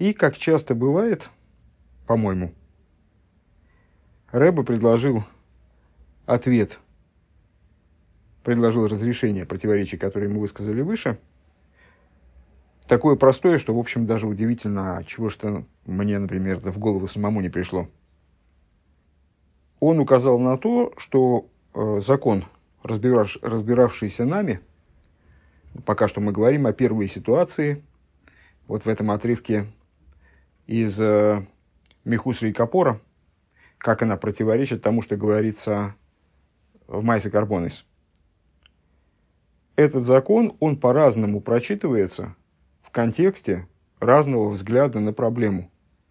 И, как часто бывает, по-моему, Рэбе предложил разрешение противоречий, которые мы высказали выше, такое простое, что, в общем, даже удивительно, чего что мне, например, в голову самому не пришло. Он указал на то, что закон, разбиравшийся нами, пока что мы говорим о первой ситуации, вот в этом отрывке из Михусри Капора, как она противоречит тому, что говорится в Майсе Карбонис. Этот закон, он по-разному прочитывается в контексте разного взгляда на проблему.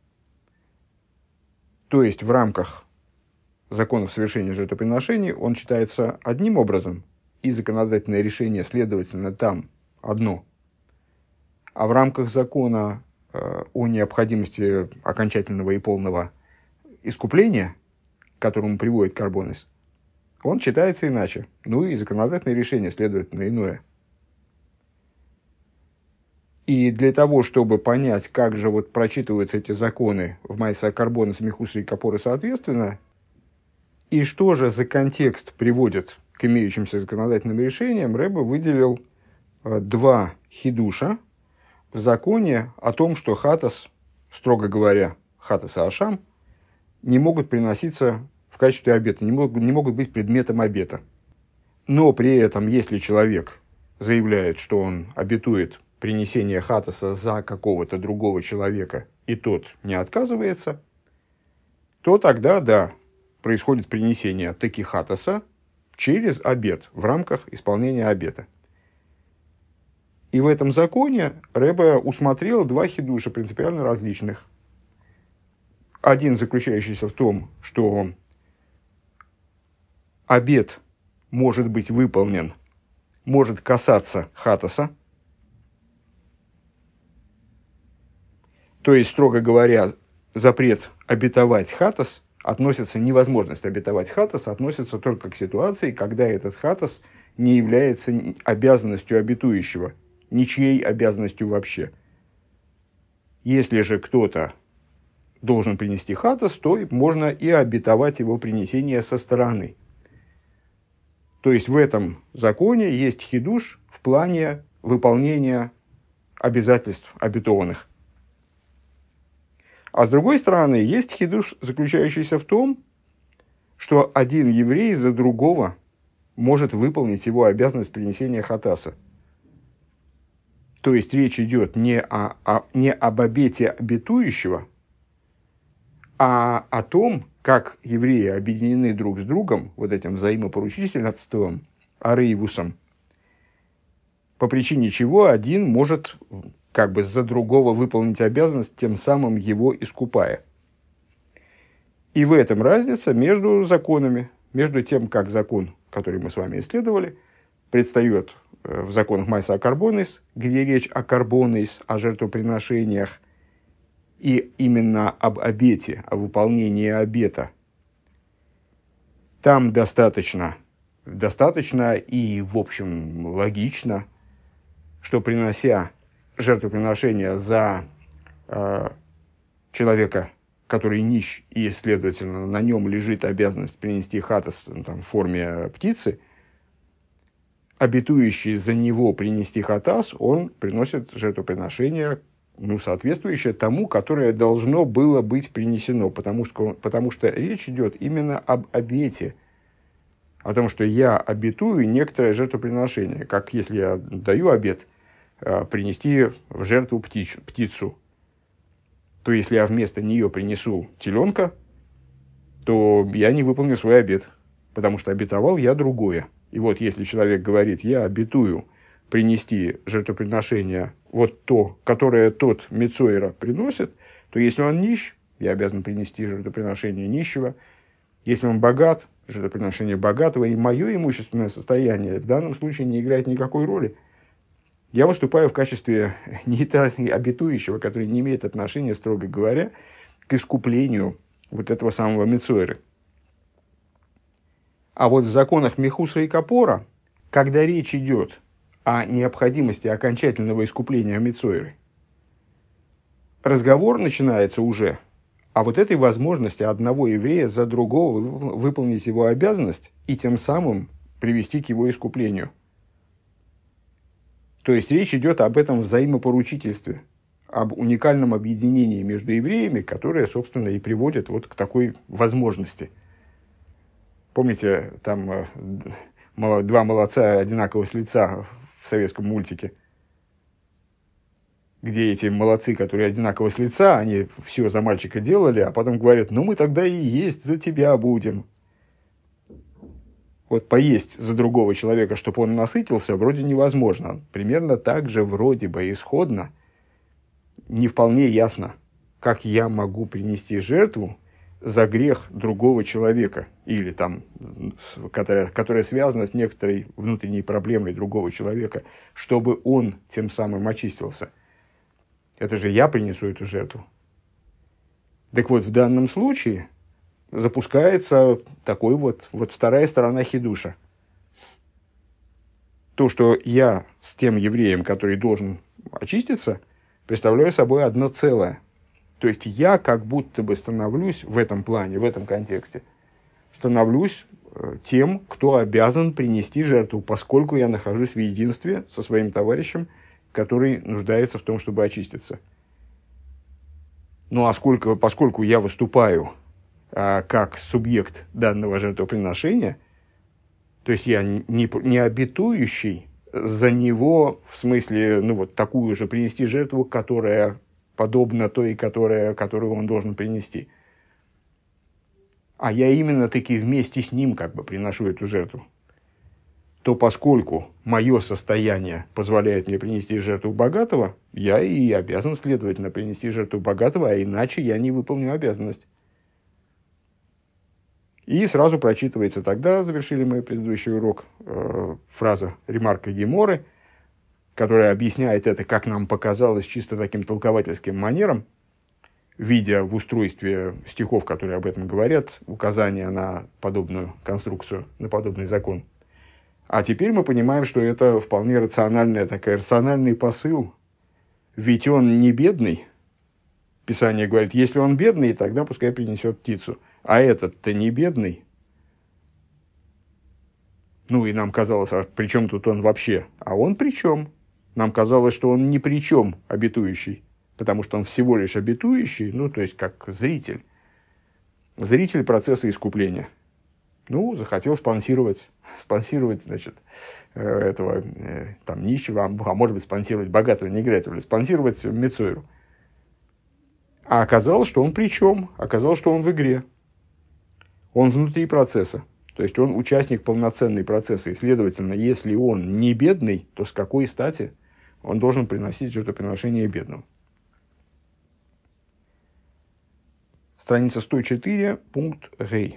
То есть в рамках законов совершения жертвоприношений он читается одним образом, и законодательное решение, следовательно, там одно. А в рамках закона о необходимости окончательного и полного искупления, к которому приводит Карбонис, он читается иначе. Ну и законодательное решение, следовательно, иное. И для того, чтобы понять, как же вот прочитываются эти законы в Майса Карбонис, Михусри и Капоры соответственно, и что же за контекст приводит к имеющимся законодательным решениям, Рэбе выделил два хидуша в законе о том, что хатас, строго говоря, хатас и ашам, не могут приноситься в качестве обета, не могут быть предметом обета. Но при этом, если человек заявляет, что он обетует принесение хатаса за какого-то другого человека, и тот не отказывается, то тогда, да, происходит принесение таки хатаса через обет, в рамках исполнения обета. И в этом законе Рэбе усмотрел два хидуша принципиально различных. Один, заключающийся в том, что обет может быть выполнен, может касаться хатаса. То есть, строго говоря, запрет обетовать хатас относится, невозможность обетовать хатас относится только к ситуации, когда этот хатас не является обязанностью обетующего, ничьей обязанностью вообще. Если же кто-то должен принести хатас, то можно и обетовать его принесение со стороны. То есть в этом законе есть хидуш в плане выполнения обязательств обетованных. А с другой стороны, есть хидуш, заключающийся в том, что один еврей за другого может выполнить его обязанность принесения хатаса. То есть речь идет не об обете обетующего, а о том, как евреи объединены друг с другом, вот этим взаимопоручительством, арейвусом, по причине чего один может как бы за другого выполнить обязанность, тем самым его искупая. И в этом разница между законами, между тем, как закон, который мы с вами исследовали, предстает в законах Майса Карбонис, где речь о карбонис, о жертвоприношениях, и именно об обете, о выполнении обета. Там достаточно и, в общем, логично, что принося жертвоприношение за человека, который нищ, и, следовательно, на нем лежит обязанность принести хатас в форме птицы, обетующий за него принести хатас, он приносит жертвоприношение, соответствующее тому, которое должно было быть принесено, потому что речь идет именно об обете, о том, что я обетую некоторое жертвоприношение, как если я даю обет принести в жертву птицу, то если я вместо нее принесу теленка, то я не выполню свой обет, потому что обетовал я другое. И вот если человек говорит, я обетую принести жертвоприношение вот то, которое тот мицойра приносит, то если он нищ, я обязан принести жертвоприношение нищего. Если он богат, жертвоприношение богатого, и мое имущественное состояние в данном случае не играет никакой роли. Я выступаю в качестве нейтрального обетующего, который не имеет отношения, строго говоря, к искуплению вот этого самого мицойры. А вот в законах Михусра и Капора, когда речь идет о необходимости окончательного искупления мицойры, разговор начинается уже о вот этой возможности одного еврея за другого выполнить его обязанность и тем самым привести к его искуплению. То есть речь идет об этом взаимопоручительстве, об уникальном объединении между евреями, которое, собственно, и приводит вот к такой возможности. Помните, там два молодца одинакового с лица в советском мультике, где эти молодцы, которые одинаково с лица, они все за мальчика делали, а потом говорят, ну мы тогда и есть за тебя будем. Вот поесть за другого человека, чтобы он насытился, вроде невозможно. Примерно так же вроде бы исходно не вполне ясно, как я могу принести жертву за грех другого человека, или там, которая связана с некоторой внутренней проблемой другого человека, чтобы он тем самым очистился. Это же я принесу эту жертву. Так вот, в данном случае запускается такой вот вторая сторона хидуша. То, что я с тем евреем, который должен очиститься, представляю собой одно целое. То есть я как будто бы становлюсь в этом плане, в этом контексте, становлюсь тем, кто обязан принести жертву, поскольку я нахожусь в единстве со своим товарищем, который нуждается в том, чтобы очиститься. Ну а поскольку я выступаю как субъект данного жертвоприношения, то есть я не обетующий за него, в смысле, ну вот такую же принести жертву, которая подобна той, которую он должен принести. А я именно таки вместе с ним как бы приношу эту жертву. То поскольку мое состояние позволяет мне принести жертву богатого, я и обязан, следовательно, принести жертву богатого, а иначе я не выполню обязанность. И сразу прочитывается тогда, завершили мы предыдущий урок, фраза ремарка Геморы, которая объясняет это, как нам показалось, чисто таким толковательским манером, видя в устройстве стихов, которые об этом говорят, указания на подобную конструкцию, на подобный закон. А теперь мы понимаем, что это вполне рациональный посыл. Ведь он не бедный. Писание говорит, если он бедный, тогда пускай принесет птицу. А этот-то не бедный. Ну и нам казалось, а при чем тут он вообще? А он при чем? Нам казалось, что он ни при чем обетующий. Потому что он всего лишь обетующий, ну то есть как зритель. Зритель процесса искупления. Ну, захотел спонсировать, значит, этого там нищего, а может быть, спонсировать богатого, не играет роли, спонсировать Мецойру. А оказалось, что он при чем? Оказалось, что он в игре. Он внутри процесса. То есть, он участник полноценной процесса. И, следовательно, если он не бедный, то с какой стати он должен приносить жертвоприношение бедному? Страница 104, пункт Гей.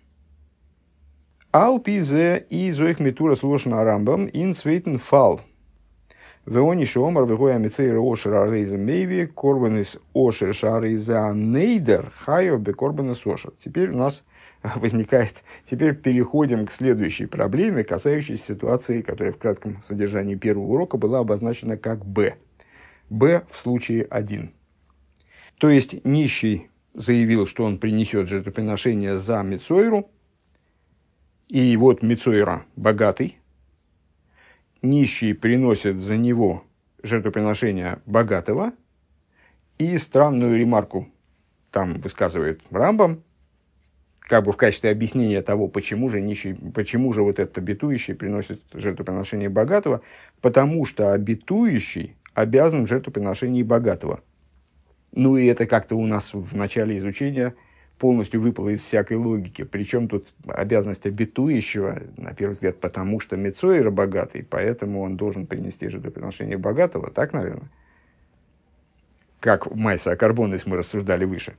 Алпизе и зоих митура сложно рамбам ин цвейтен фал. Веони шомар вегоя мицейра ошера рейза мейви корбанис ошер шарейза нейдер хайо бе корбанис ошер. Теперь у нас теперь переходим к следующей проблеме, касающейся ситуации, которая в кратком содержании первого урока была обозначена как Б. Б в случае 1. То есть нищий заявил, что он принесет жертвоприношение за Мицойру, и вот Мицойра богатый, нищий приносит за него жертвоприношение богатого, и странную ремарку там высказывает Рамбам, как бы в качестве объяснения того, почему же вот этот обетующий приносит жертвоприношение богатого, потому что обетующий обязан в жертвоприношении богатого. Ну и это как-то у нас в начале изучения полностью выпало из всякой логики. Причем тут обязанность обетующего, на первый взгляд, потому что Мицойра богатый, поэтому он должен принести жертвоприношение богатого. Так, наверное? Как в Майса Акарбонес мы рассуждали выше.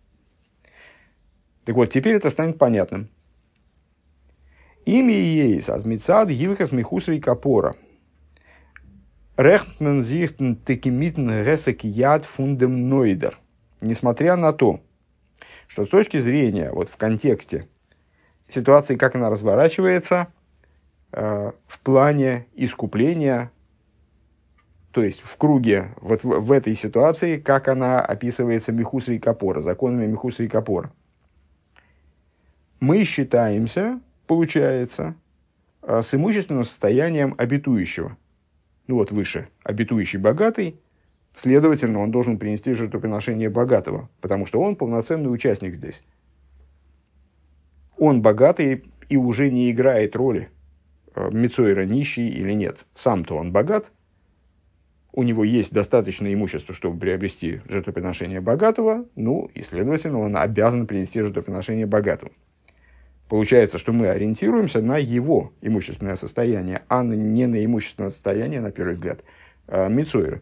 Так вот, теперь это станет понятным. Ими ейс азмицад гилхас михусри капора. Рехтмен зихтен текимитн гесек яд фундем нойдер. Несмотря на то, что с точки зрения, вот в контексте ситуации, как она разворачивается, в плане искупления, то есть в круге, вот в этой ситуации, как она описывается Михусри Капора, законами Михусри Капора. Мы считаемся, получается, с имущественным состоянием обетующего. Ну вот выше, обетующий богатый, следовательно, он должен принести жертвоприношение богатого, потому что он полноценный участник здесь. Он богатый и уже не играет роли, мицойра нищий или нет. Сам-то он богат, у него есть достаточно имущества, чтобы приобрести жертвоприношение богатого, ну и, следовательно, он обязан принести жертвоприношение богатому. Получается, что мы ориентируемся на его имущественное состояние, а не на имущественное состояние, на первый взгляд, мицойра.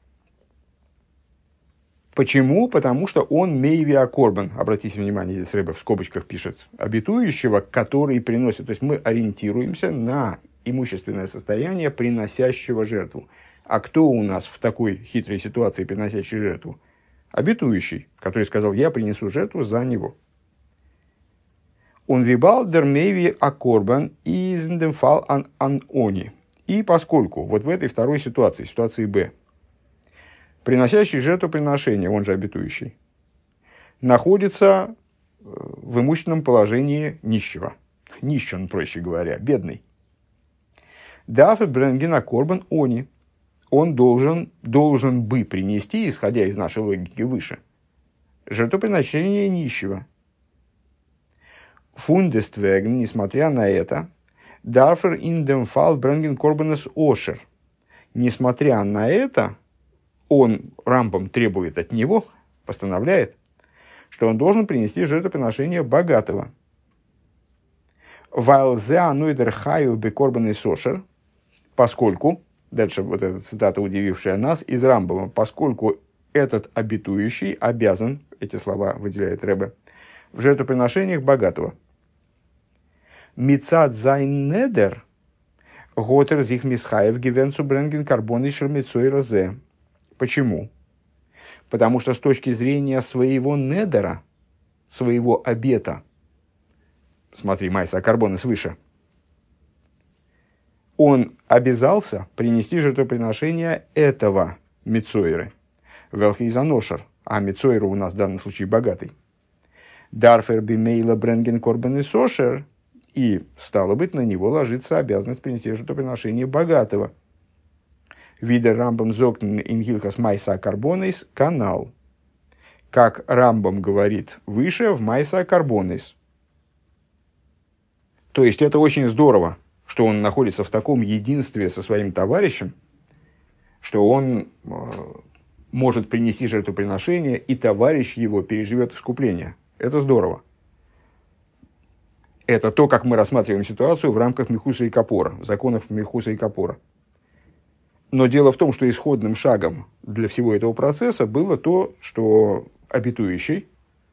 Почему? Потому что он мейвиа корбан. Обратите внимание, здесь Ребе в скобочках пишет, обетующего, который приносит. То есть мы ориентируемся на имущественное состояние приносящего жертву. А кто у нас в такой хитрой ситуации, приносящий жертву? Обетующий, который сказал, я принесу жертву за него. Он вибал дер мейви акорбан из демфал ан они. И поскольку вот в этой второй ситуации, ситуации Б, приносящий жертвоприношение, он же обетующий, находится в имущественном положении нищего. Нищен, проще говоря, бедный. Дафер бренгена корбан они. Он должен бы принести, исходя из нашей логики выше, жертвоприношение нищего. Фундествеген, несмотря на это, дарфер ин дем фал бренген корбанес ошер. Несмотря на это, он, Рамбам, требует от него, постановляет, что он должен принести жертвоприношение богатого. Вайлзе ануидер хаю бекорбанес ошер, поскольку, дальше вот эта цитата, удивившая нас, из Рамбама, поскольку этот обетующий обязан, эти слова выделяет Ребе, в жертвоприношениях богатого. Мицад зайн недер готер зих мисхаев гивенцу бренген карбон и шермицой розе. Почему? Потому что с точки зрения своего недера, своего обета, смотри, майса карбона свыше, он обязался принести жертвоприношение этого мицойры, велхизаношер, а мицойра у нас в данном случае богатый. Дарфер бимейла бренген корбан и сошер, и, стало быть, на него ложится обязанность принести жертвоприношение богатого. Видер Рамбам зоктен ингилхас майса карбонис канал. Как Рамбам говорит выше в майса карбонис. То есть это очень здорово, что он находится в таком единстве со своим товарищем, что он может принести жертвоприношение, и товарищ его переживет искупление. Это здорово. Это то, как мы рассматриваем ситуацию в рамках Михуса и Капора, законов Михуса и Капора. Но дело в том, что исходным шагом для всего этого процесса было то, что обетующий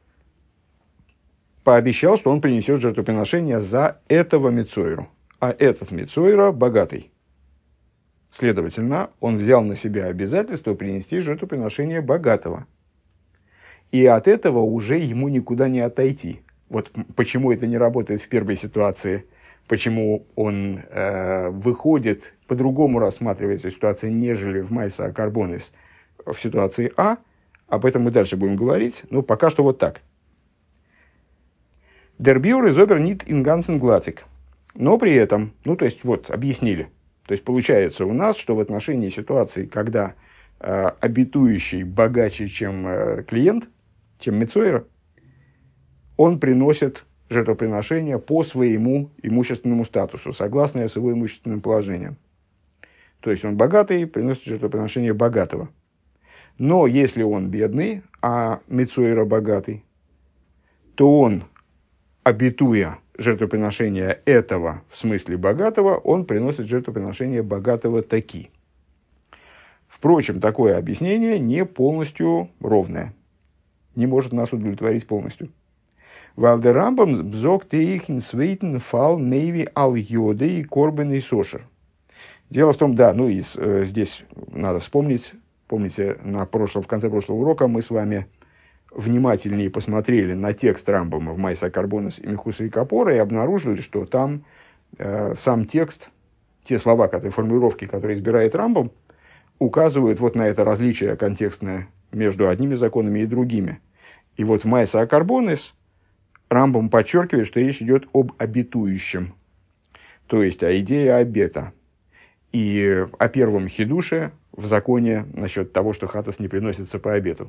пообещал, что он принесет жертвоприношение за этого мицойру. А этот мицойра богатый. Следовательно, он взял на себя обязательство принести жертвоприношение богатого. И от этого уже ему никуда не отойти. Вот почему это не работает в первой ситуации, почему он выходит, по-другому рассматривается ситуация, нежели в Майса Карбонис в ситуации А. Об этом мы дальше будем говорить, но пока что вот так. Дербиур из обер нит ингансен глатик. Но при этом, ну то есть вот объяснили. То есть получается у нас, что в отношении ситуации, когда обетующий богаче, чем клиент, чем мицойра, он приносит жертвоприношение по своему имущественному статусу, согласно с его имущественным положением. То есть он богатый, приносит жертвоприношение богатого. Но если он бедный, а мицойра богатый, то он, обетуя жертвоприношение этого, в смысле богатого, он приносит жертвоприношение богатого таки. Впрочем, такое объяснение не полностью ровное. Не может нас удовлетворить полностью. Валдерамбам бзог их инсвейтен фал нейви ал йоды и корбен и сошер. Дело в том, да, ну и здесь надо вспомнить, помните, в конце прошлого урока мы с вами внимательнее посмотрели на текст Рамбама в Майса Карбонис и Михуса и Капора и обнаружили, что там сам текст, те слова, формулировки, которые избирает Рамбам, указывают вот на это различие контекстное между одними законами и другими. И вот в Майса Акарбонес Рамбам подчеркивает, что речь идет об обетующем, то есть о идее обета. И о первом хидуше в законе насчет того, что хатас не приносится по обету.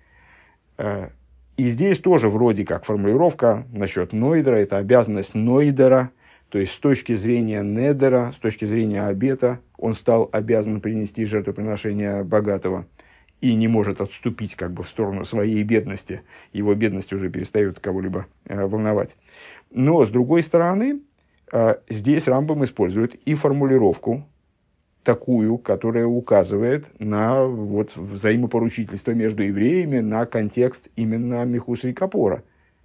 И здесь тоже вроде как формулировка насчет нойдера, это обязанность нойдера, то есть с точки зрения недера, с точки зрения обета, он стал обязан принести жертвоприношение богатого и не может отступить как бы в сторону своей бедности. Его бедность уже перестает кого-либо волновать. Но, с другой стороны, здесь Рамбам использует и формулировку такую, которая указывает на вот, взаимопоручительство между евреями, на контекст именно Михусри Капора.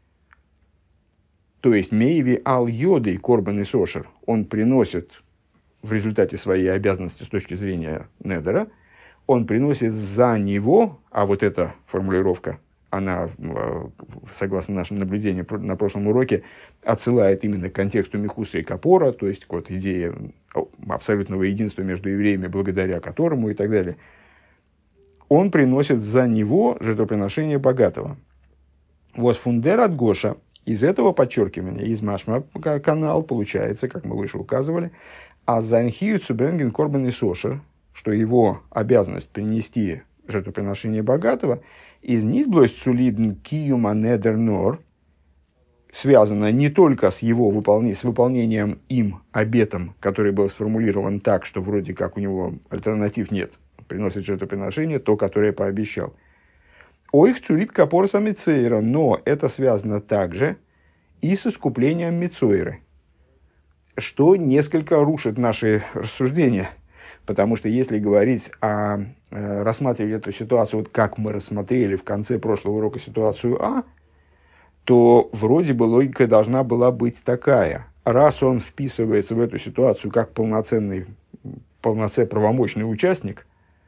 То есть, Мейви ал-йодой корбан и сошер, он приносит в результате своей обязанности с точки зрения недера, он приносит за него, а вот эта формулировка, она, согласно нашим наблюдениям на прошлом уроке, отсылает именно к контексту Михусри Капора, то есть вот идея абсолютного единства между евреями, благодаря которому и так далее. Он приносит за него жертвоприношение богатого. Вот фундер от Гоша, из этого подчеркивания, из Машма канал, получается, как мы выше указывали, а занхию цубренген корбан и сошер, что его обязанность принести жертвоприношение богатого, из нитблость сулидн киюма недер нор, связано не только с его выполнением им обетом, который был сформулирован так, что вроде как у него альтернатив нет, приносит жертвоприношение, то, которое пообещал. Оих цулит капорса мицейра, но это связано также и с искуплением мицойры, что несколько рушит наши рассуждения. Потому что если говорить рассматривать эту ситуацию, вот как мы рассмотрели в конце прошлого урока ситуацию А, то вроде бы логика должна была быть такая. Раз он вписывается в эту ситуацию как полноценный правомочный участник,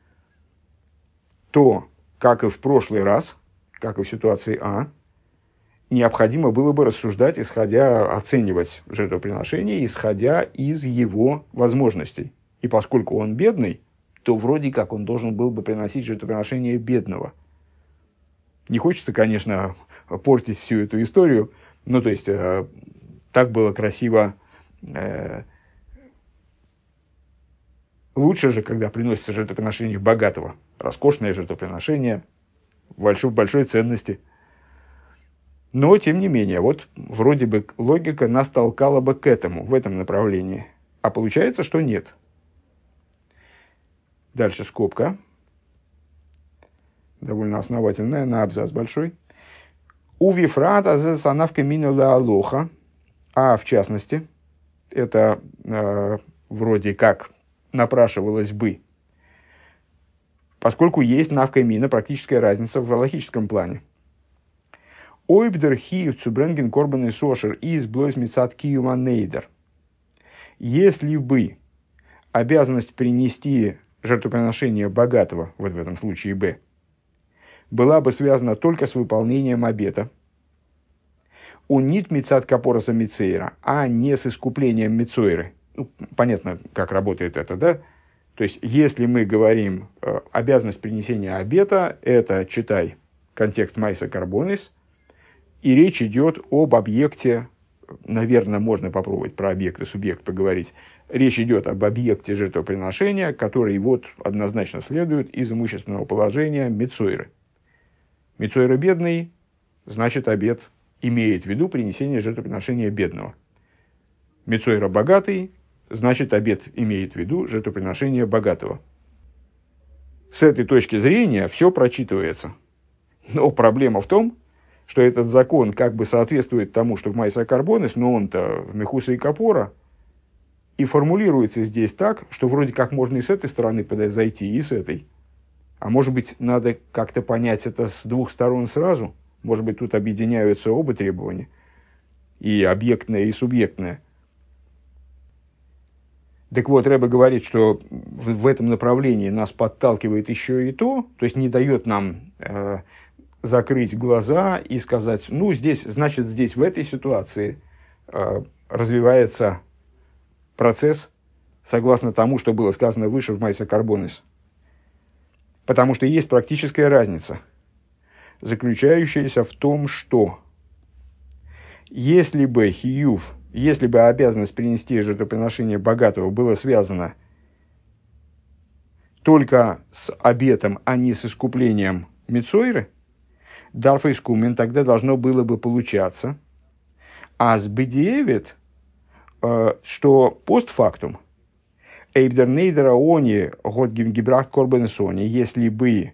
то, как и в прошлый раз, как и в ситуации А, необходимо было бы рассуждать, оценивать жертвоприношение, исходя из его возможностей. И поскольку он бедный, то вроде как он должен был бы приносить жертвоприношение бедного. Не хочется, конечно, портить всю эту историю, но то есть так было красиво. Лучше же, когда приносится жертвоприношение богатого, роскошное жертвоприношение, большой ценности. Но, тем не менее, вот вроде бы логика нас толкала бы к этому, в этом направлении. А получается, что нет. Дальше скобка. Довольно основательная, на абзац большой. У вифрата засанавка минула алоха. А в частности, это вроде как напрашивалось бы, поскольку есть навка мина, практическая разница в логическом плане. Ойбдер хиев цубренген корбан и сошер из блойз мицат киюма нейдер. Если бы обязанность принести жертвоприношение богатого, вот в этом случае Б, была бы связана только с выполнением обета, у нит мицат капороса мицейра, а не с искуплением мицойры. Ну, понятно, как работает это, да? То есть, если мы говорим обязанность принесения обета, это, читай, контекст Майса Карбонис, и речь идет об объекте, наверное, можно попробовать про объект и субъект поговорить. Речь идет об объекте жертвоприношения, который вот однозначно следует из имущественного положения мицойры. Мицойра бедный, значит, обет имеет в виду принесение жертвоприношения бедного. Мицойра богатый, значит, обет имеет в виду жертвоприношение богатого. С этой точки зрения все прочитывается. Но проблема в том, что этот закон как бы соответствует тому, что в Майса Карбонес, но он-то в Михуса и Капора, и формулируется здесь так, что вроде как можно и с этой стороны зайти, и с этой. А может быть, надо как-то понять это с двух сторон сразу? Может быть, тут объединяются оба требования, и объектное, и субъектное. Так вот, Рэбе говорит, что в этом направлении нас подталкивает еще и то есть не дает нам закрыть глаза и сказать, ну, здесь, значит, здесь в этой ситуации развивается процесс, согласно тому, что было сказано выше в Майса Карбонис. Потому что есть практическая разница, заключающаяся в том, что если бы хиюв, если бы обязанность принести жертвоприношение богатого была связана только с обетом, а не с искуплением мицойры, дарфа искумен, тогда должно было бы получаться. А с бедиевит, что постфактум, эйбдер нейдера они год гибрах корбен сони, если бы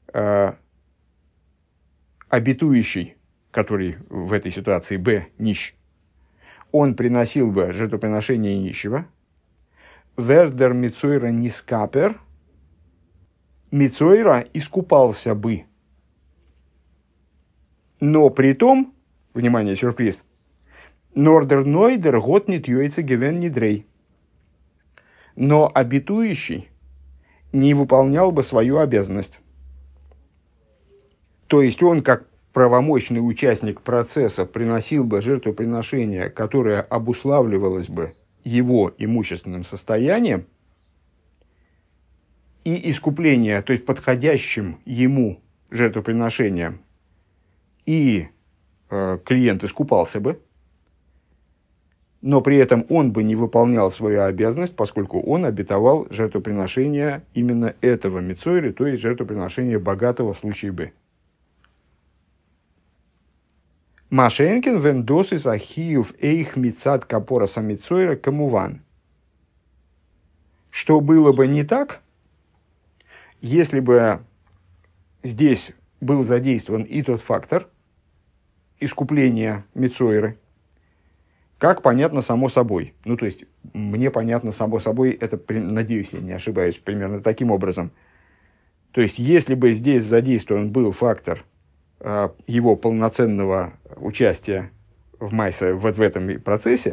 обетующий, который в этой ситуации б нищ, он приносил бы жертвоприношение нищего, вердер мицойра нискапер, мицойра искупался бы. Но при том, внимание, сюрприз, нордер нойдер готнит йойца гевен нидрей. Но обетующий не выполнял бы свою обязанность. То есть он, как правомочный участник процесса, приносил бы жертвоприношение, которое обуславливалось бы его имущественным состоянием, и искупление, то есть подходящим ему жертвоприношением, и клиент искупался бы, но при этом он бы не выполнял свою обязанность, поскольку он обетовал жертвоприношение именно этого мицойры, то есть жертвоприношение богатого в случае бы. Машенкин вендос из ахиев эйх мицад капора самицойра камуван. Что было бы не так, если бы здесь был задействован и тот фактор искупления мицойры, как понятно само собой. Ну, то есть, мне понятно само собой, это, надеюсь, я не ошибаюсь, примерно таким образом. То есть, если бы здесь задействован был фактор его полноценного участия в майсе, вот в этом процессе,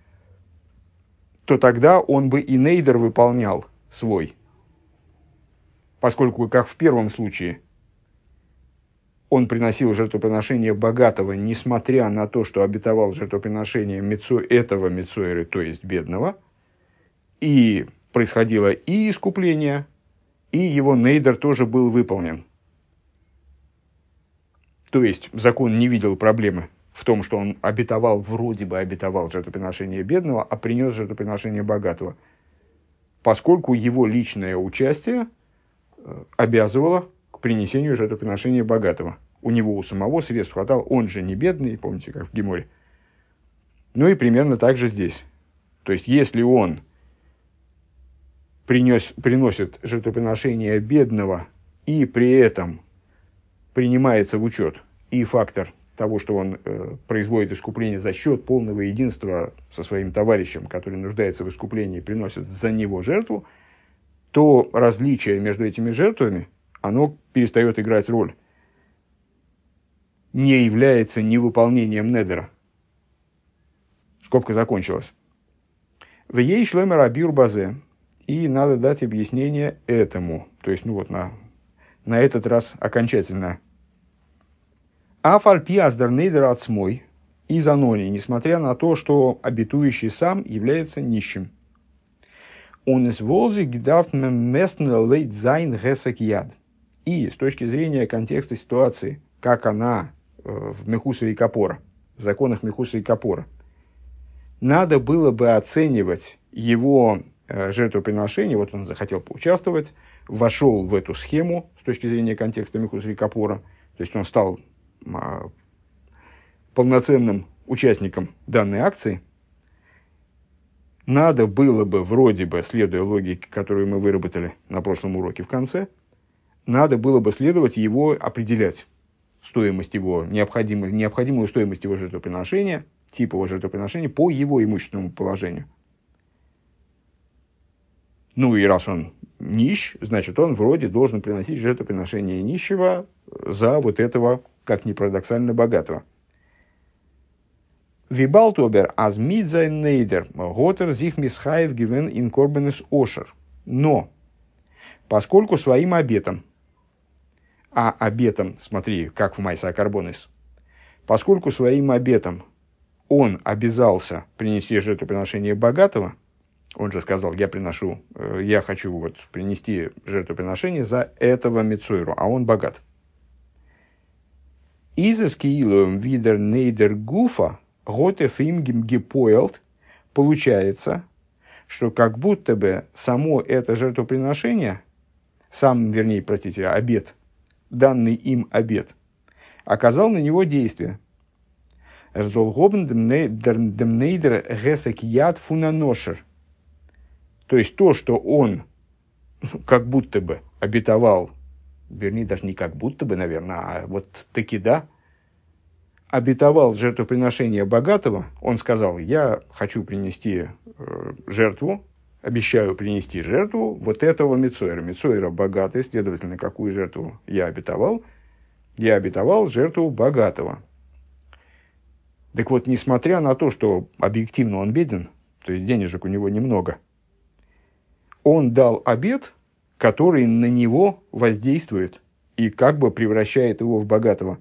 то тогда он бы и нейдер выполнял свой. Поскольку, как в первом случае, он приносил жертвоприношение богатого, несмотря на то, что обетовал жертвоприношение этого мицойры, то есть бедного, и происходило и искупление, и его нейдер тоже был выполнен. То есть закон не видел проблемы в том, что он вроде бы обетовал жертвоприношение бедного, а принес жертвоприношение богатого, поскольку его личное участие обязывало к принесению жертвоприношения богатого. У него у самого средств хватало, он же не бедный, помните, как в Геморе. Ну и примерно так же здесь. То есть, если он приносит жертвоприношение бедного, и при этом принимается в учет и фактор того, что он производит искупление за счет полного единства со своим товарищем, который нуждается в искуплении, приносит за него жертву, то различие между этими жертвами, оно перестает играть роль. Не является невыполнением недера. Скобка закончилась. В ей шлемер абир базе. И надо дать объяснение этому. То есть, на этот раз окончательно. Афальпи аздер недер ацмой и занони, несмотря на то, что обетующий сам является нищим. Он из волзи гидарт местн лейт зайн гесек яд. И с точки зрения контекста ситуации, как она в Мехусре и Капора, в законах Мехусра и Капора, надо было бы оценивать его жертвоприношение, вот он захотел поучаствовать, вошел в эту схему с точки зрения контекста Мехусра и Капора, то есть он стал полноценным участником данной акции, надо было бы, вроде бы, следуя логике, которую мы выработали на прошлом уроке в конце, надо было бы следовать его определять, стоимость его, необходимую стоимость его жертвоприношения, тип его жертвоприношения по его имущественному положению. Ну и раз он нищ, значит, он вроде должен приносить жертвоприношение нищего за вот этого, как ни парадоксально, богатого. Вибалтобер аз мидзайн нейдер готер зих мисхаев гивен инкорбенес ошер. Но, поскольку своим обетом, а обетом, смотри, как в Майса Карбонис, поскольку своим обетом он обязался принести жертвоприношение богатого, Он же сказал, я хочу вот принести жертвоприношение за этого мицойру, а он богат. Изес киилуем видер нейдер гуфа готев им гипоэлт. Получается, что как будто бы само это жертвоприношение, обет, данный им обет, оказал на него действие. То есть то, что он как будто бы обетовал, вернее, даже не как будто бы, наверное, а вот таки да, обетовал жертвоприношение богатого, он сказал, я хочу принести жертву, обещаю принести жертву вот этого мицойра. Мицойра богатый, следовательно, какую жертву я обетовал? Я обетовал жертву богатого. Так вот, несмотря на то, что объективно он беден, то есть денежек у него немного, он дал обет, который на него воздействует и как бы превращает его в богатого.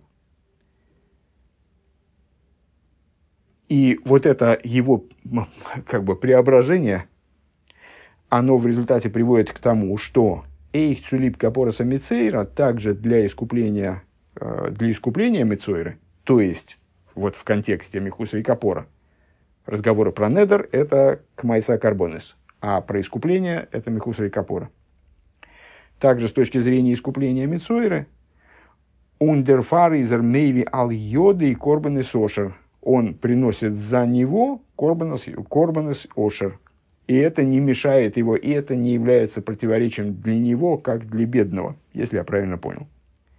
И вот это его как бы преображение, оно в результате приводит к тому, что эйх цулип капороса мицейра также для искупления мицойры, то есть вот в контексте михуса и капора, разговоры про недер – это кмайса карбонес, а про искупление – это михуса и капора. Также с точки зрения искупления мицойры, ундерфар изер мейви ал йоды и корбанес ошер, он приносит за него корбанес ошер, и это не мешает его, и это не является противоречием для него, как для бедного, если я правильно понял.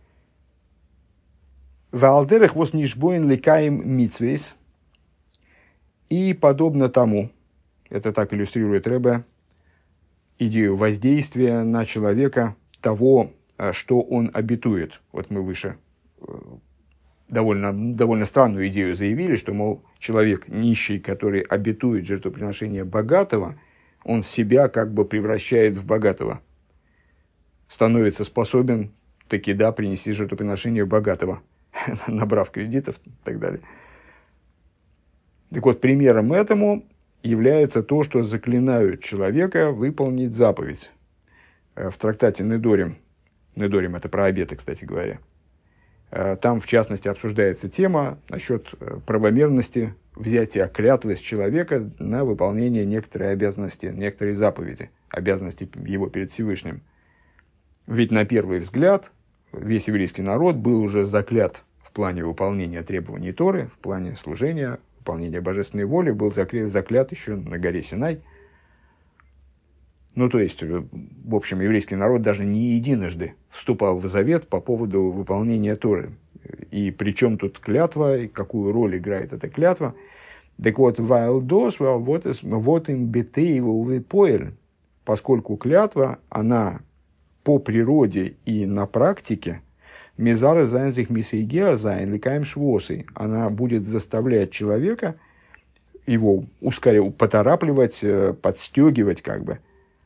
Валдерах вос нишбоин лекаем мицвейс. И подобно тому, это так иллюстрирует Ребе, идею воздействия на человека того, что он обетует. Вот мы выше довольно странную идею заявили, что, мол, человек нищий, который обетует жертвоприношение богатого, он себя как бы превращает в богатого, становится способен таки да принести жертвоприношение богатого, набрав кредитов и так далее. Так вот, примером этому является то, что заклинают человека выполнить заповедь. В трактате Недорим это про обеты, кстати говоря, там, в частности, обсуждается тема насчет правомерности взятия клятвы с человека на выполнение некоторой обязанности, некоторой заповеди, обязанности его перед Всевышним. Ведь на первый взгляд весь еврейский народ был уже заклят в плане выполнения требований Торы, в плане служения, выполнения божественной воли, был заклят еще на горе Синай. Ну, то есть, в общем, еврейский народ даже не единожды вступал в завет по поводу выполнения Торы. И при чем тут клятва, и какую роль играет эта клятва. Так вот, вот им бетеева увепоэль, поскольку клятва, она по природе и на практике, мизара зайнзих мисейгеа зайн ликаем швосы, она будет заставлять человека, его поторапливать, подстегивать как бы,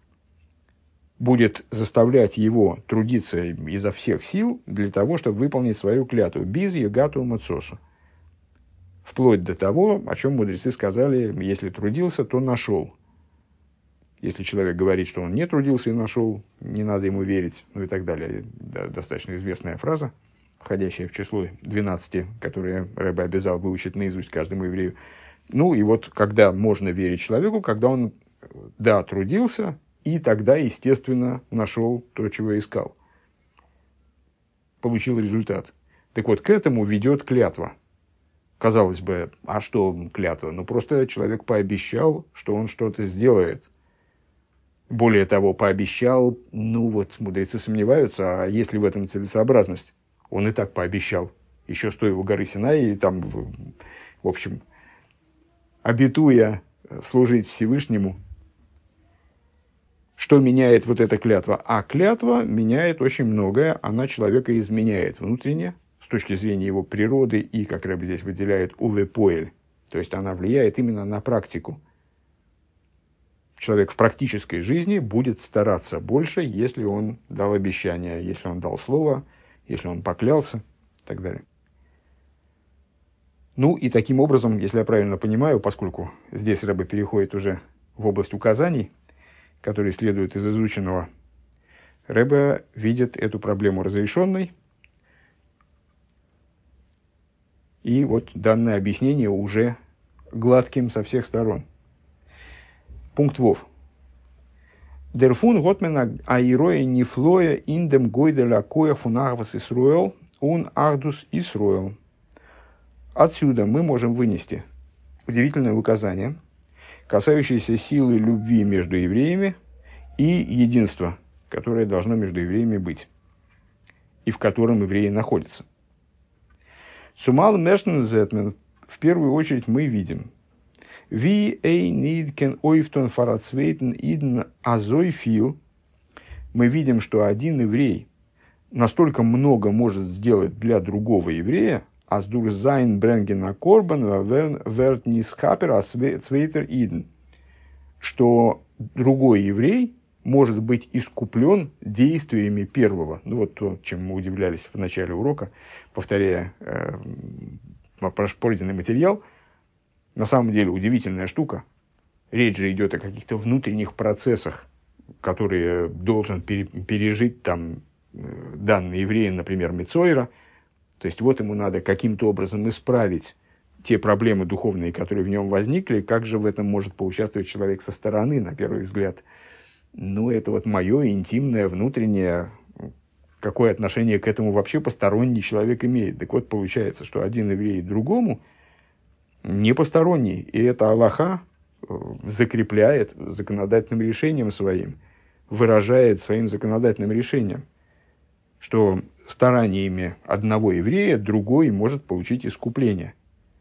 будет заставлять его трудиться изо всех сил для того, чтобы выполнить свою клятву. Биз ягату мацосу. Вплоть до того, о чем мудрецы сказали, если трудился, то нашел. Если человек говорит, что он не трудился и нашел, не надо ему верить, ну и так далее. Достаточно известная фраза, входящая в число 12, которые Ребе обязал выучить наизусть каждому еврею. Ну и вот, когда можно верить человеку, когда он, да, трудился, и тогда, естественно, нашел то, чего искал. Получил результат. Так вот, к этому ведет клятва. Казалось бы, а что клятва? Ну, просто человек пообещал, что он что-то сделает. Более того, пообещал, ну вот, мудрецы сомневаются, а есть ли в этом целесообразность? Он и так пообещал. Еще стоя у горы Синай, и там, в общем, обетуя служить Всевышнему. Что меняет вот эта клятва? А клятва меняет очень многое, она человека изменяет внутренне, с точки зрения его природы, и, как Ребе здесь выделяет, увепоэль. То есть, она влияет именно на практику. Человек в практической жизни будет стараться больше, если он дал обещание, если он дал слово, если он поклялся и так далее. Ну и таким образом, если я правильно понимаю, поскольку здесь Ребе переходит уже в область указаний, которые следуют из изученного, Ребе видит эту проблему разрешенной. И вот данное объяснение уже гладким со всех сторон. Пункт Вов. Дерфун готмен аироя нефлоя индем гойделя коя фунахвас Исруэл ун ахдус Исруэл. Отсюда мы можем вынести удивительное указание, касающееся силы любви между евреями и единства, которое должно между евреями быть, и в котором евреи находятся. Сумал мершнен зетмен, в первую очередь мы видим, ви эй нидкен ойфтон фарацвейтен иден азойфил, мы видим, что один еврей настолько много может сделать для другого еврея, аздур зайн бренгена корбан верт нисхапер асвейтер иден, что другой еврей может быть искуплен действиями первого. Ну вот то, чем мы удивлялись в начале урока, повторяя пройденный материал. На самом деле удивительная штука. Речь же идет о каких-то внутренних процессах, которые должен пережить там данный еврей, например, Мицойра. То есть вот ему надо каким-то образом исправить те проблемы духовные, которые в нем возникли. Как же в этом может поучаствовать человек со стороны, на первый взгляд? Ну, это вот мое интимное, внутреннее, какое отношение к этому вообще посторонний человек имеет. Так вот, получается, что один еврей другому не посторонний. И это Аллаха закрепляет законодательным решением своим, выражает своим законодательным решением, что стараниями одного еврея другой может получить искупление.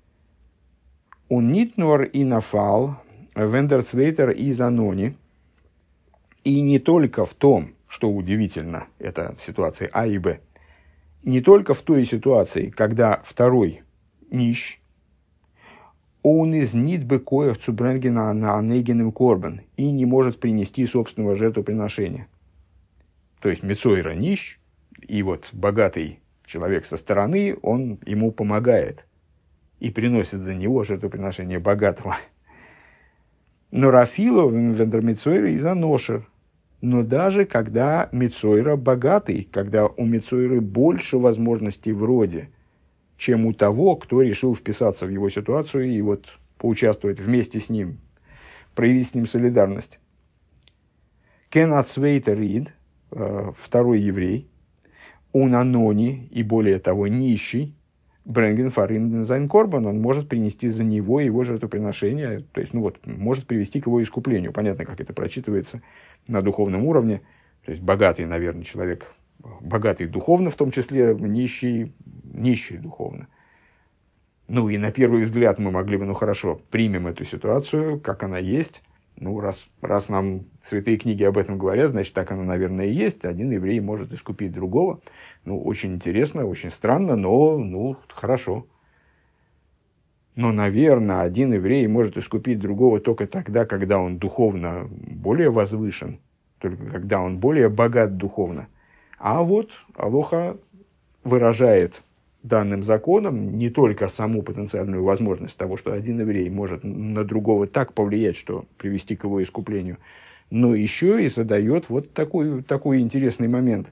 Он нитнор и нафал, вендерсвейтер и занони. И не только в том, что удивительно, это ситуации А и Б, не только в той ситуации, когда второй нищ, он из нитбы коях цубренгена на анейгенем корбан и не может принести собственного жертвоприношения. То есть Мицойра нищ, и вот богатый человек со стороны, он ему помогает и приносит за него жертвоприношение богатого. Но Рафило вендер Мицойра и заношер. Но даже когда Мицойра богатый, когда у Мицойры больше возможностей вроде, чем у того, кто решил вписаться в его ситуацию и вот поучаствовать вместе с ним, проявить с ним солидарность. Кен ацвейта рид, второй еврей, он анони и более того нищий, бренген фарин зайн корбан, он может принести за него его жертвоприношение, то есть, ну вот, может привести к его искуплению. Понятно, как это прочитывается на духовном уровне. То есть, богатый, наверное, человек, богатый духовно в том числе, нищий духовно. Ну и на первый взгляд мы могли бы, ну хорошо, примем эту ситуацию, как она есть. Ну, раз нам святые книги об этом говорят, значит, так она, наверное, и есть. Один еврей может искупить другого. Ну, очень интересно, очень странно, но, ну, хорошо. Но, наверное, один еврей может искупить другого только тогда, когда он духовно более возвышен, только когда он более богат духовно. А вот Алоха выражает данным законом не только саму потенциальную возможность того, что один еврей может на другого так повлиять, что привести к его искуплению, но еще и задает вот такой интересный момент,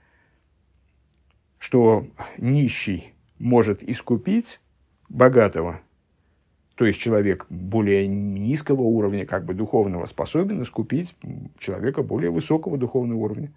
что нищий может искупить богатого, то есть человек более низкого уровня, как бы духовного, способен искупить человека более высокого духовного уровня.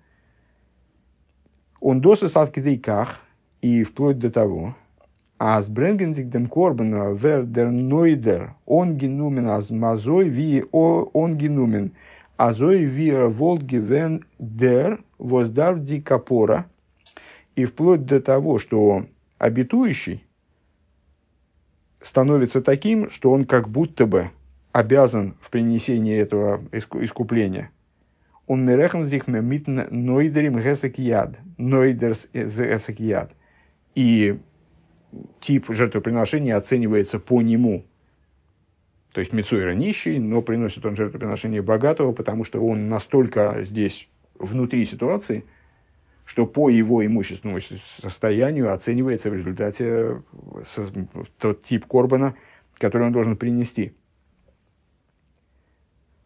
Он досыс откидейках, и вплоть до того, аз бренгендик дем корбана вердер нойдер, он генумен аз мазой ви он генумен, азой ви волгивен дер воздар ди капора, и вплоть до того, что обетующий становится таким, что он как будто бы обязан в принесении этого искупления. Он мерехн зих митн нойдерим гесекияд, нойдерс гесекияд. И тип жертвоприношения оценивается по нему. То есть Мицойра нищий, но приносит он жертвоприношение богатого, потому что он настолько здесь внутри ситуации, что по его имущественному состоянию оценивается в результате тот тип корбана, который он должен принести.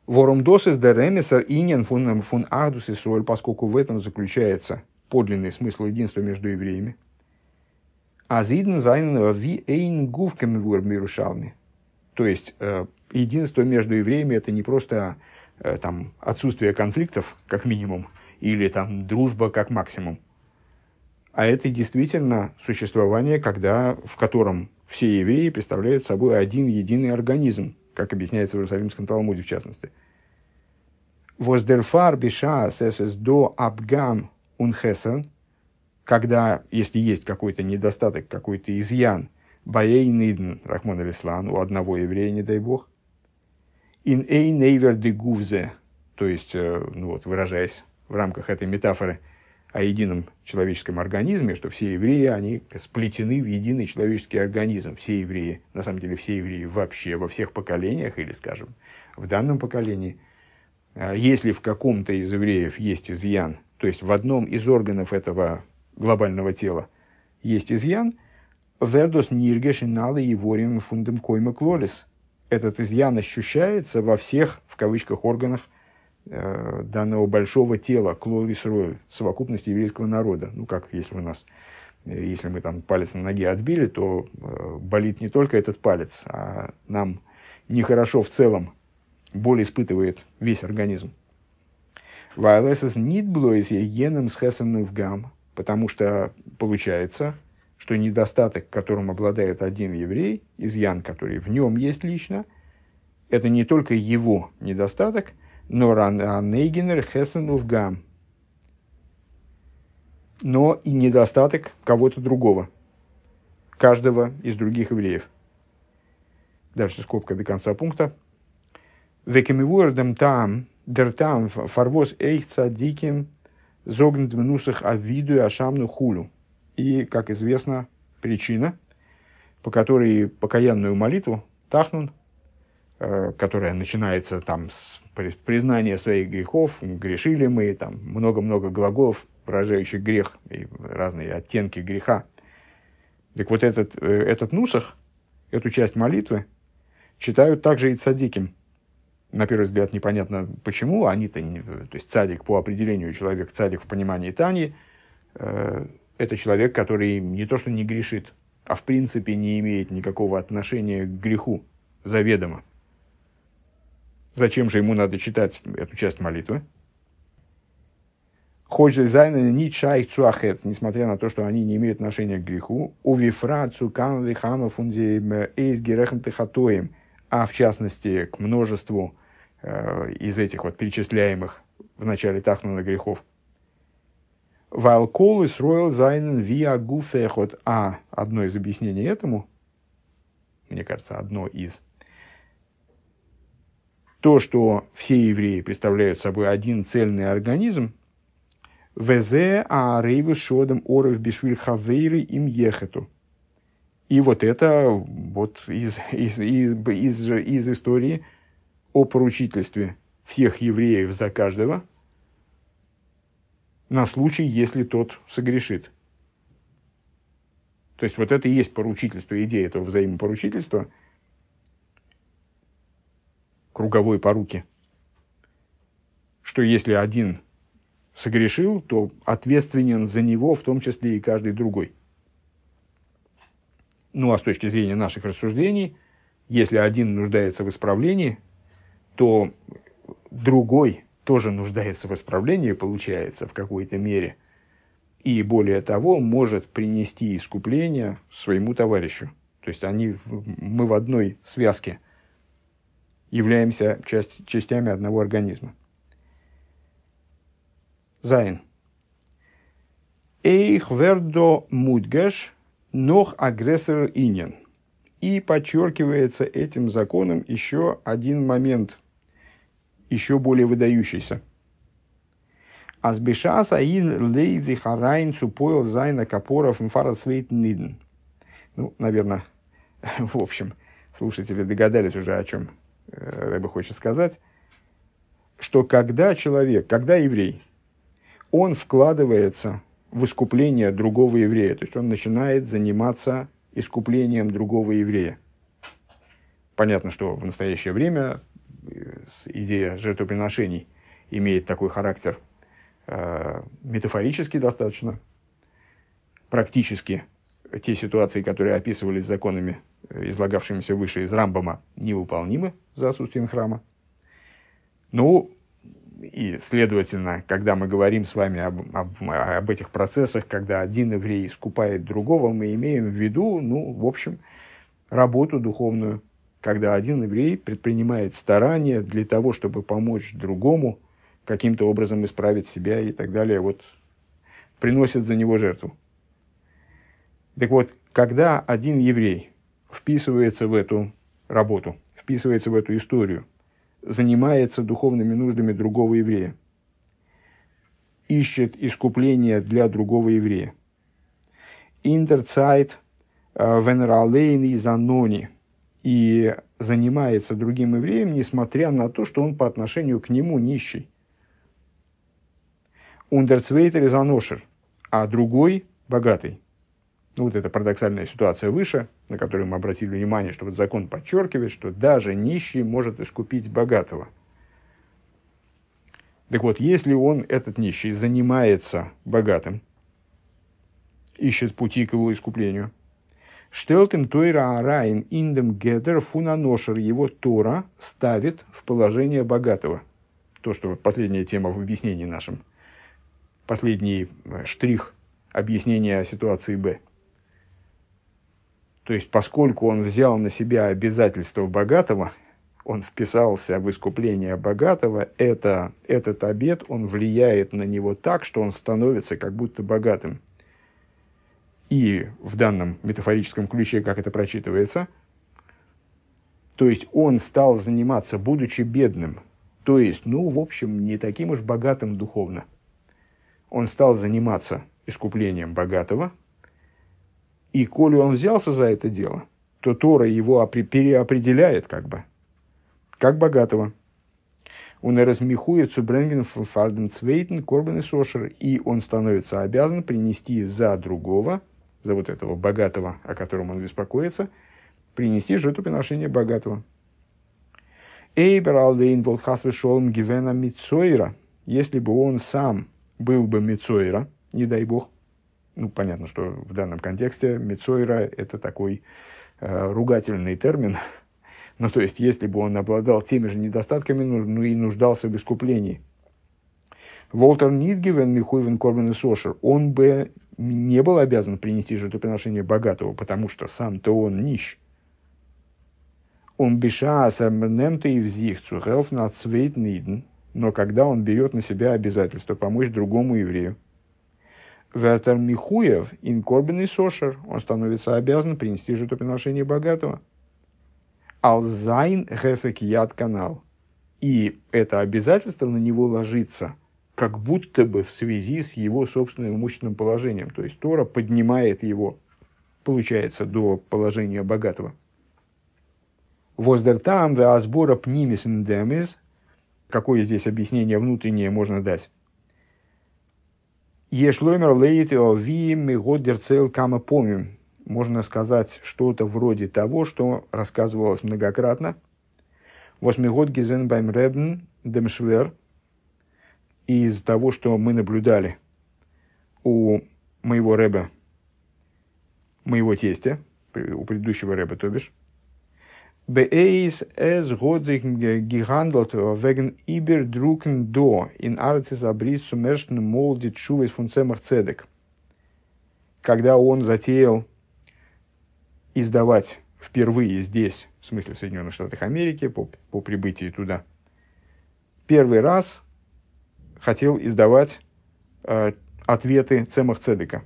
Ворум досис де ремесер иньян фун ахдус Исроэль, поскольку в этом заключается подлинный смысл единства между евреями. Азидн зайн ви эйн гувками вурмирушалми. То есть, единство между евреями – это не просто там, отсутствие конфликтов, как минимум, или там, дружба, как максимум. А это действительно существование, в котором все евреи представляют собой один единый организм, как объясняется в Иерусалимском Талмуде, в частности. «Воздерфар биша сэсэс до абгам унхесен», когда, если есть какой-то недостаток, какой-то изъян, «баэй нидн рахмон алислан», у одного еврея, не дай бог, «ин эй нейвер де гувзе», то есть, выражаясь в рамках этой метафоры о едином человеческом организме, что все евреи, они сплетены в единый человеческий организм. Все евреи, на самом деле все евреи вообще, во всех поколениях, или, скажем, в данном поколении, если в каком-то из евреев есть изъян, то есть в одном из органов этого глобального тела есть изъян, «вердос ниргешиналы и ворим фундам койма клолис». Этот изъян ощущается во всех, в кавычках, органах данного большого тела, клол Исроэль, совокупности еврейского народа. Ну, как если мы там палец на ноге отбили, то болит не только этот палец, а нам нехорошо в целом, боль испытывает весь организм. Вайлесес нит блоис егеном с хесом в гам, потому что получается, что недостаток, которым обладает один еврей, изъян, который в нем есть лично, это не только его недостаток, но ранейгенер хесен в гам, но и недостаток кого-то другого, каждого из других евреев. Дальше скобка до конца пункта. Векемивуэрдем там, дертам фарвоз эйх цадиким зогнутым нусах авиду и ашамну хулю. И, как известно, причина, по которой покаянную молитву Тахнун, которая начинается там с признания своих грехов, грешили мы, там много-много глаголов, выражающих грех и разные оттенки греха. Так вот этот нусах, эту часть молитвы, читают также и цадиким. На первый взгляд непонятно почему, то есть цадик по определению человек, цадик в понимании Тани, это человек, который не то что не грешит, а в принципе не имеет никакого отношения к греху заведомо. Зачем же ему надо читать эту часть молитвы? Несмотря на то, что они не имеют отношения к греху, а в частности к множеству из этих вот перечисляемых в начале Тахнуна грехов. Валкол Исроэл зайнен виа гуфехот. А одно из объяснений этому, мне кажется, одно из, то, что все евреи представляют собой один цельный организм, везе а рейвус шодом орев бишвиль хавейры им ехету. И вот это вот из истории о поручительстве всех евреев за каждого на случай, если тот согрешит. То есть вот это и есть поручительство, идея этого взаимопоручительства, круговой поруки, что если один согрешил, то ответственен за него в том числе и каждый другой. Ну а с точки зрения наших рассуждений, если один нуждается в исправлении, то другой тоже нуждается в исправлении, получается, в какой-то мере. И более того, может принести искупление своему товарищу. То есть мы в одной связке являемся частями одного организма. Зайн. Эйх вердо мудгеш нох агрессор иньян. И подчеркивается этим законом еще один момент, еще более выдающийся. Азбешас аин лейзи харайн цупойл зайна капоров мфарасвейт нидн. Ну, наверное, в общем, слушатели догадались уже, о чем Ребе хочет сказать, что когда еврей, он вкладывается в искупление другого еврея, то есть он начинает заниматься искуплением другого еврея. Понятно, что в настоящее время идея жертвоприношений имеет такой характер метафорический достаточно, практически те ситуации, которые описывались законами, излагавшимися выше из Рамбама, невыполнимы за отсутствием храма. Ну, и, следовательно, когда мы говорим с вами об этих процессах, когда один еврей искупает другого, мы имеем в виду, в общем, работу духовную, когда один еврей предпринимает старания для того, чтобы помочь другому, каким-то образом исправить себя и так далее, приносит за него жертву. Так вот, когда один еврей вписывается в эту работу, вписывается в эту историю, занимается духовными нуждами другого еврея, ищет искупление для другого еврея, интерцайт венралейн и занони, и занимается другим евреем, несмотря на то, что он по отношению к нему нищий. Ундерцвейтер и заношер, а другой богатый. Это парадоксальная ситуация выше, на которую мы обратили внимание, что закон подчеркивает, что даже нищий может искупить богатого. Так вот, если он, этот нищий, занимается богатым, ищет пути к его искуплению, штелтем тойра арайн индем гедер фунаношер, его Тора ставит в положение богатого. То, что последняя тема в объяснении нашем. Последний штрих объяснения ситуации Б. То есть, поскольку он взял на себя обязательство богатого, он вписался в искупление богатого, этот обет, он влияет на него так, что он становится как будто богатым. И в данном метафорическом ключе, как это прочитывается, то есть он стал заниматься, будучи бедным, то есть, в общем, не таким уж богатым духовно. Он стал заниматься искуплением богатого, и коли он взялся за это дело, то Тора его переопределяет как богатого. Он размехует цубренген фарден цвейтен корбен и сошер, и он становится обязан принести за другого, за этого богатого, о котором он беспокоится, принести жертвоприношение богатого. Эйбер алдейн волхасве шолом гивена мицойра, если бы он сам был бы мицойра, не дай бог. Понятно, что в данном контексте мицойра – это такой ругательный термин. То есть, если бы он обладал теми же недостатками, и нуждался в искуплении. Волтер Нидгивен Михуевен Корбен и Сошер, он бы не был обязан принести жертвоприношение богатого, потому что сам-то он нищ. Он биша асамнемто и взихцу хелф на цвейт ниден, но когда он берет на себя обязательство помочь другому еврею, Вертер Михуев ин Корбен и Сошер, он становится обязан принести жертвоприношение богатого. Алзайн хесек яд канал. И это обязательство на него ложится, как будто бы в связи с его собственным имущественным положением. То есть Тора поднимает его, получается, до положения богатого. Воздертам веазбора пнимис индемис. Какое здесь объяснение внутреннее можно дать? Ешлоймер лейт ови мегодер цел кама помим. Можно сказать что-то вроде того, что рассказывалось многократно. Восьмигод гизен байм ребн демшвер. Из того, что мы наблюдали у моего рэба, моего тестя, у предыдущего рэба, то бишь. Беэйс эс годзик гигандлот веген ибердрукен до ин арцис абрис сумершн молдит шувес фун цемах цедек. Когда он затеял издавать впервые здесь, в смысле в Соединенных Штатах Америки, по прибытии туда, первый раз хотел издавать ответы Цемах Цедека.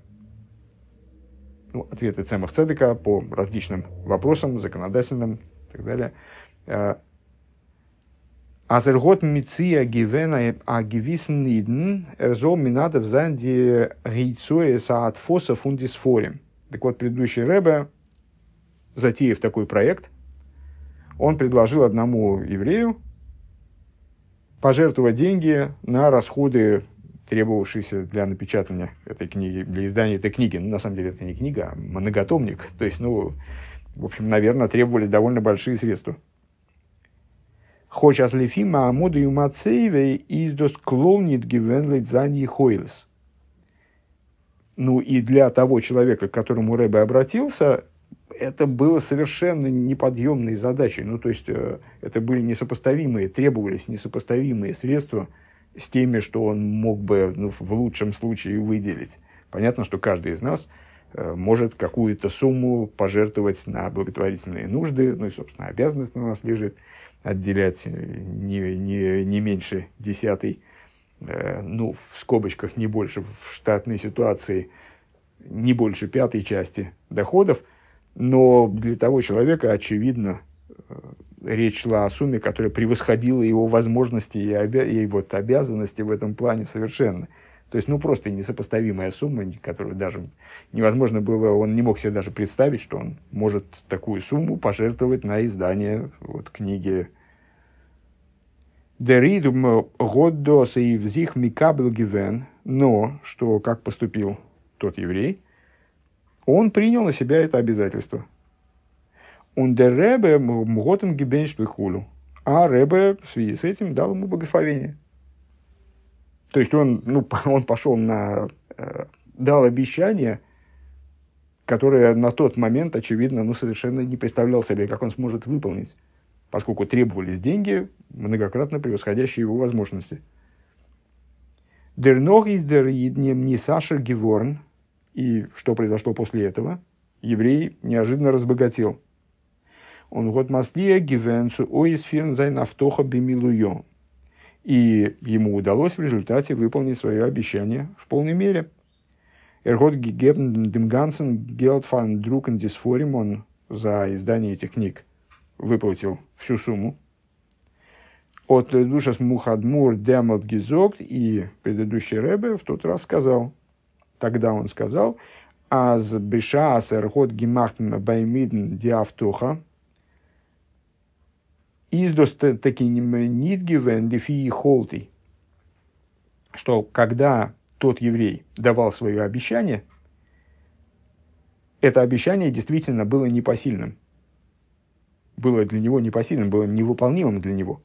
Ответы Цемах Цедека по различным вопросам, законодательным и так далее. Азергот миция гивена агивисен ниден эрзол минадов занди гейцоэ саат фоса фундисфорим. Так вот, предыдущий рэбе, затеяв такой проект, он предложил одному еврею пожертвовать деньги на расходы, требовавшиеся для напечатания этой книги, для издания этой книги. На самом деле это не книга, а многотомник. То есть, в общем, наверное, требовались довольно большие средства. Хоч аз лефима амоду юмацееве из дос клонит гивенлит заньи хойлес. Ну и для того человека, к которому Ребе обратился, это было совершенно неподъемной задачей. Ну, то есть, это были несопоставимые, требовались несопоставимые средства с теми, что он мог бы, ну, в лучшем случае выделить. Понятно, что каждый из нас может какую-то сумму пожертвовать на благотворительные нужды, ну и, собственно, обязанность на нас лежит отделять не меньше 10, ну, в скобочках не больше, в штатной ситуации не больше 5 части доходов, но для того человека, очевидно, речь шла о сумме, которая превосходила его возможности и вот обязанности в этом плане совершенно. То есть, ну, просто несопоставимая сумма, которую даже невозможно было, он не мог себе даже представить, что он может такую сумму пожертвовать на издание вот, книги. Но, что, как поступил тот еврей, он принял на себя это обязательство. А Ребе в связи с этим дал ему благословение. То есть он пошел дал обещание, которое на тот момент, очевидно, совершенно не представлял себе, как он сможет выполнить, поскольку требовались деньги, многократно превосходящие его возможности. Дернох из дериднем не Сашер Геворн. И что произошло после этого? Еврей неожиданно разбогател. Он год маслия гивенцу оисфирн зайн автоха бемилуйо. И ему удалось в результате выполнить свое обещание в полной мере. Эргот гигебн демгансен гелдфан друкен дисфорим, он за издание этих книг выплатил всю сумму. От душас мухадмур демот гизогт, и предыдущий Ребе в тот раз сказал, тогда он сказал, аз бешаас эргот гимахтм баймидн диафтоха, издос таки нидгивен лифии холтый, что когда тот еврей давал свое обещание, это обещание действительно было непосильным. Было для него непосильным, было невыполнимым для него.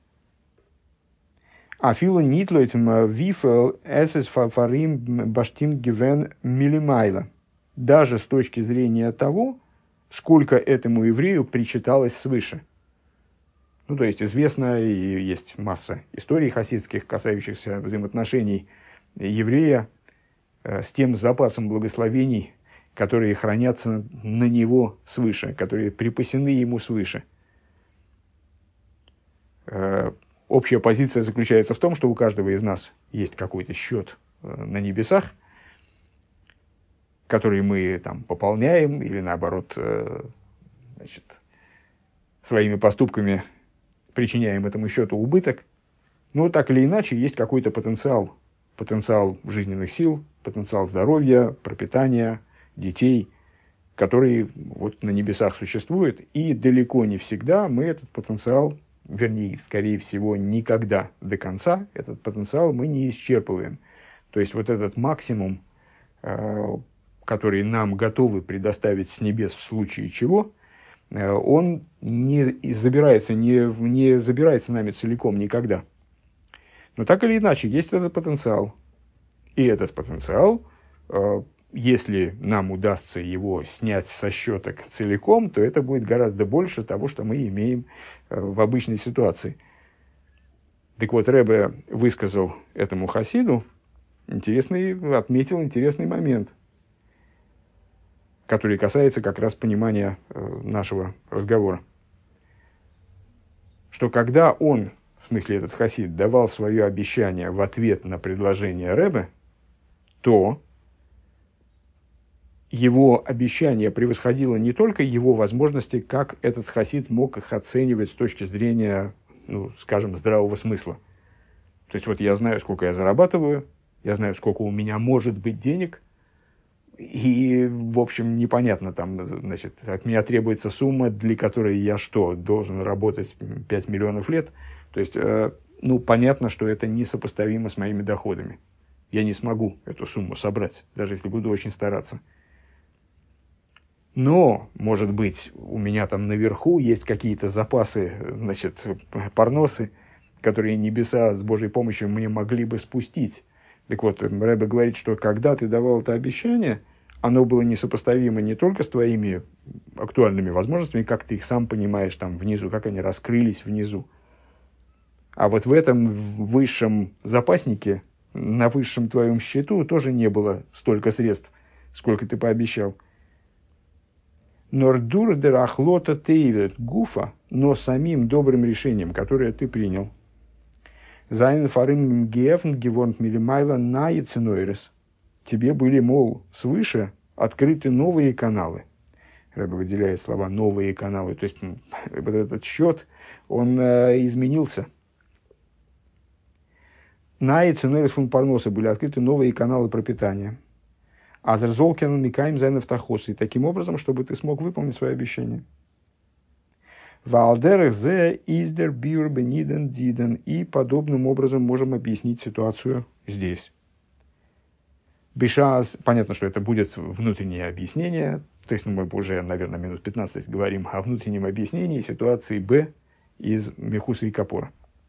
Афилу нитлойтм вифел эсэс фарим баштим гивен милимайла. Даже с точки зрения того, сколько этому еврею причиталось свыше. Ну, то есть, известно, и есть масса историй хасидских, касающихся взаимоотношений еврея с тем запасом благословений, которые хранятся на него свыше, которые припасены ему свыше. Общая позиция заключается в том, что у каждого из нас есть какой-то счет на небесах, который мы там пополняем или, наоборот, своими поступками причиняем этому счету убыток. Но так или иначе есть какой-то потенциал жизненных сил, потенциал здоровья, пропитания, детей, который вот на небесах существует, и далеко не всегда мы этот потенциал, вернее, скорее всего, никогда до конца этот потенциал мы не исчерпываем. То есть вот этот максимум, который нам готовы предоставить с небес в случае чего, он не забирается нами целиком никогда. Но так или иначе, есть этот потенциал. И этот потенциал, если нам удастся его снять со счеток целиком, то это будет гораздо больше того, что мы имеем в обычной ситуации. Так вот, Ребе высказал этому хасиду, отметил интересный момент, который касается как раз понимания нашего разговора. Что когда он, в смысле этот хасид, давал свое обещание в ответ на предложение Ребе, то его обещание превосходило не только его возможности, как этот хасид мог их оценивать с точки зрения, скажем, здравого смысла. То есть, вот я знаю, сколько я зарабатываю, я знаю, сколько у меня может быть денег, и, в общем, непонятно, от меня требуется сумма, для которой я должен работать 5 миллионов лет. То есть, понятно, что это несопоставимо с моими доходами. Я не смогу эту сумму собрать, даже если буду очень стараться. Но, может быть, у меня там наверху есть какие-то запасы, значит, парносы, которые небеса с Божьей помощью мне могли бы спустить. Так вот, Рэбе говорит, что когда ты давал это обещание, оно было несопоставимо не только с твоими актуальными возможностями, как ты их сам понимаешь там внизу, как они раскрылись внизу. А вот в этом высшем запаснике, на высшем твоем счету тоже не было столько средств, сколько ты пообещал. Нордур дерахлота тейвет гуфа, но самим добрым решением, которое ты принял. Зайн фарим гефн геворнт милимайла на яценойрес. Тебе были, мол, свыше открыты новые каналы. Рэбе выделяет слова «новые каналы». То есть, вот этот счет, он изменился. На яценойрес фун парноса были открыты новые каналы пропитания. А зерзолкен микаем зайнов тахос. И таким образом, чтобы ты смог выполнить свои обещания. Валдерах зе издер бюр бениден диден. И подобным образом можем объяснить ситуацию здесь. Бешаз, понятно, что это будет внутреннее объяснение. То есть мы уже, наверное, минут 15 говорим о внутреннем объяснении ситуации Б из Мехуса и Капора.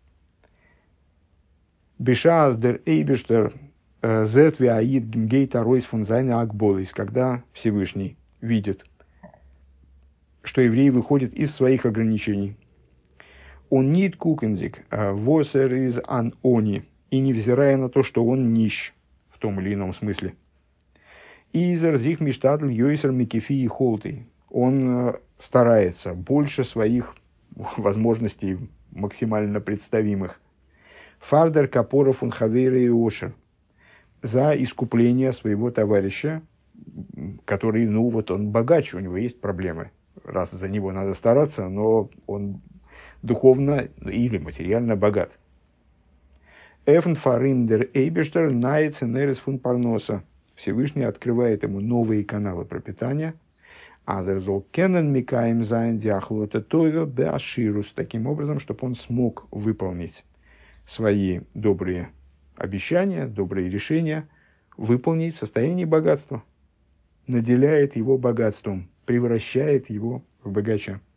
Бешаз дер эйбештер зет виаид гимгейта ройс фун зайне акболис, когда Всевышний видит, что еврей выходит из своих ограничений. Он нит кукендик, восер из ан они, и невзирая на то, что он нищ в том или ином смысле. Изер зих миштадль йойсер микефи и холты. Он старается больше своих возможностей максимально представимых. Фардер капора фун хавейра и ошер. За искупление своего товарища, который, ну вот он богач, у него есть проблемы. Раз за него надо стараться, но он духовно или материально богат. Эфн фариндер эйбештер найценерес фун парноса. Всевышний открывает ему новые каналы пропитания. Азерзол кенен микаем зайн диахлота тойва беаширус. Таким образом, чтобы он смог выполнить свои добрые обещания, добрые решения, выполнить в состоянии богатства. Наделяет его богатством, превращает его в богача.